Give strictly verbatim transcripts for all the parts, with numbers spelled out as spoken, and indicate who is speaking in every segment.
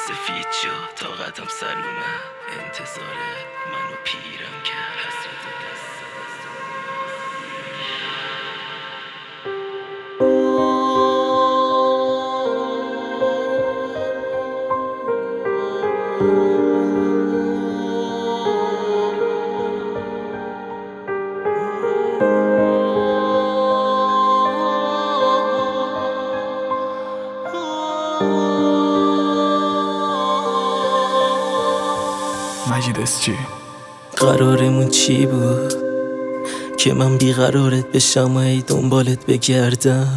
Speaker 1: سفید شد تا قدم سر اومد، انتظارت منو پیرم کرد. حسرت دست
Speaker 2: مجید اسچی.
Speaker 1: قرارمون چی بود که من بیقرارت بشم و ای دنبالت بگردم؟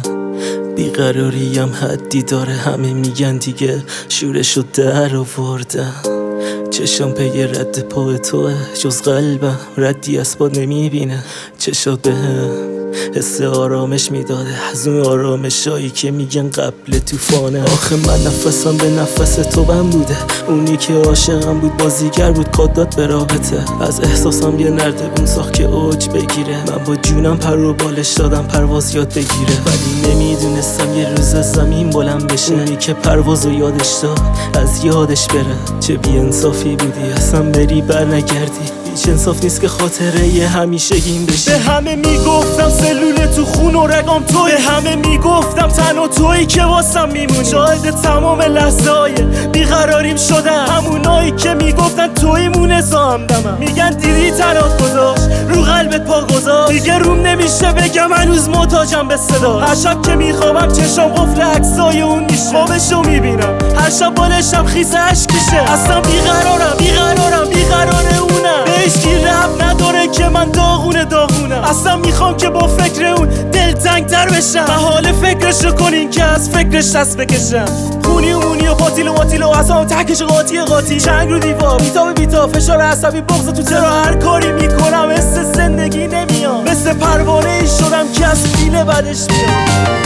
Speaker 1: بیقراریم حدی داره، همه میگن دیگه شورشو در آوردم. چشم پی رد پای توه، جز قلبم ردی از پا نمیبینه. چشات بهم حس آرامش میداده، از اون آرامشایی که میگن قبل توفانه. آخه من نفسم به نفس تو بم بوده، اونی که عاشقم بود بازیگر بود کادات به رابطه. از احساسم یه نردبون ساخت که اوج بگیره، من با جونم پر و بالش دادم پرواز یاد بگیره. ولی نمیدونستم یه روز زمین بلند بشه، اونی که پروازو یادش داد از یادش بره. چه بی انصافی بودی اصلا بری بر نگردی، هیچ انصاف نیست که خاطره یه همیشگیم بشی. به همه میگفتم سلول تو خون و رگام توی، به همه میگفتم تنها تویی که واسم میمونی. شاهد تمام لحظه های بیقراریم شدم، همونایی که میگفتن توی مونه همدمم. میگن دیدی تنات گذاشت رو قلبت پا گذاشت، دیگه روم نمیشه بگم هنوز محتاجم به صدا. هر شب که میخوابم چشم قفل عکسای اون میشه، خوابشو میبینم هر شب بالشم خیس اشکیشه. اصلا بیقرارم بیقرارم بیقرار اونم، هیچکی رب نداره که من داغونه داغونم. اصلا میخوام که با فکر اون دل تنگ تر بشم، و حال فکرشو کنین که از فکرش دست بکشم. خونی و مونی و پاتیل و ماتیل و اصلا تکش قاطی قاطی، چنگ رو دیوار بیتا به بیتا، فشار عصبی بغض تو چرا هر کاری میکنم مثل زندگی نمیام. مثل پروانه ای شدم که از فیل بدش میام.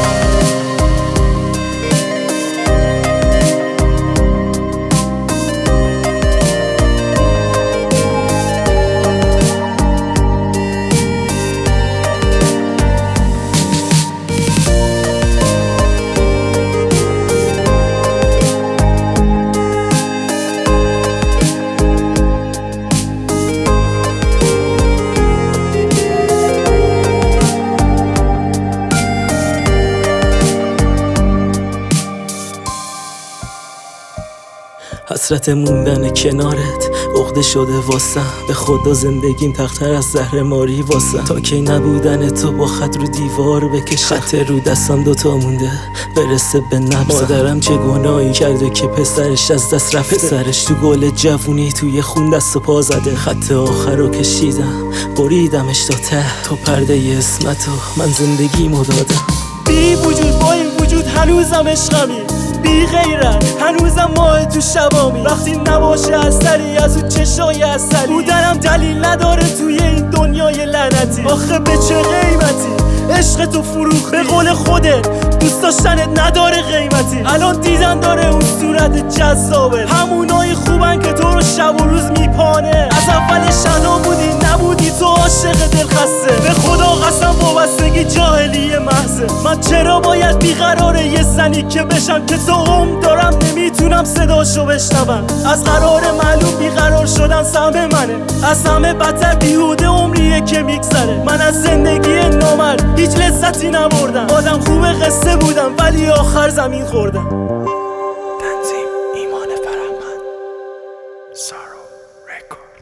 Speaker 1: حسرت موندن کنارت عقده شده واسم، به خدا زندگیم تختر از زهر ماری واسم. تا کی نبودن تو با خط رو دیوار بکشم، خط رو دستم دوتا مونده برسه به نبضم. مادرم چه گناهی کرده که پسرش از دست رفته، پسرش تو گل جوونی توی خون دست و پا زده. خط آخر رو کشیدم بریدمش تا ته، تو پرده اسمتو من زندگیمو دادم. بی وجود با این وجود هنوزم عشقمی، بی غیرت هنوزم ماه تو شبامی. وقتی نباشه اثری از اون چشای اثری، بودنم دلیل نداره توی این دنیای لعنتی. آخه به چه قیمتی عشق تو فروخت؟ به قول خودت دوست داشتنت نداره قیمتی. الان دیدن داره اون صورت جذابه، همونای خوبن که تو رو شب و روز میپانه. از اول شنا بودی نبودی تو عاشق دلخسته، به خدا قسم وابستگی جاهلی محضه. من چرا باید بیقراره یه زنی که بشم که تو عمر دارم نمیتونم صداشو بشنوم؟ از قرار معلوم بیقرار شدن سهم منه، از همه بدتر بیهوده عمریه که میگذره. من از زندگی نامرد هیچ لذتی نبردم، آدم خوب قصه بودم ولی آخر زمین خوردم.
Speaker 2: تنظیم ایمان فرهمند، سارو رکورد.